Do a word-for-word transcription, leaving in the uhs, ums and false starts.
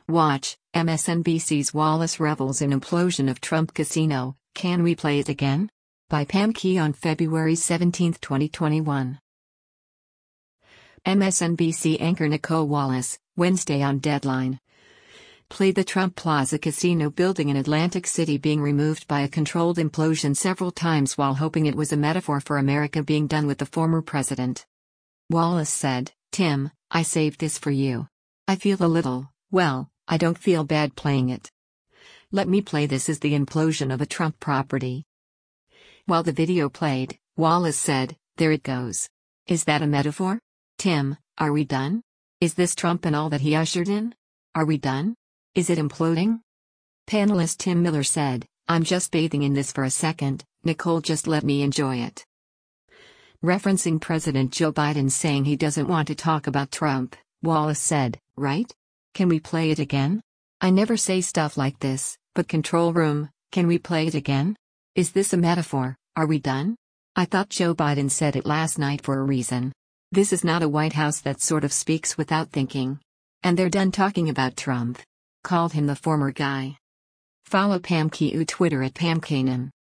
Watch, M S N B C's Wallace revels in implosion of Trump casino, can we play it again? By Pam Key on February seventeenth twenty twenty-one. M S N B C anchor Nicolle Wallace, Wednesday on Deadline. Played the Trump Plaza casino building in Atlantic City being removed by a controlled implosion several times while hoping it was a metaphor for America being done with the former president. Wallace said, "Tim, I saved this for you. I feel a little, well, I don't feel bad playing it. Let me play this as the implosion of a Trump property." While the video played, Wallace said, "There it goes. Is that a metaphor? Tim, are we done? Is this Trump and all that he ushered in? Are we done? Is it imploding?" Panelist Tim Miller said, "I'm just bathing in this for a second, Nicolle, just let me enjoy it." Referencing President Joe Biden saying he doesn't want to talk about Trump, Wallace said, "Right? Can we play it again? I never say stuff like this, but control room, can we play it again? Is this a metaphor? Are we done? I thought Joe Biden said it last night for a reason. This is not a White House that sort of speaks without thinking. And they're done talking about Trump." Called him the former guy. Follow Pam Key on Twitter at Pam Kanan.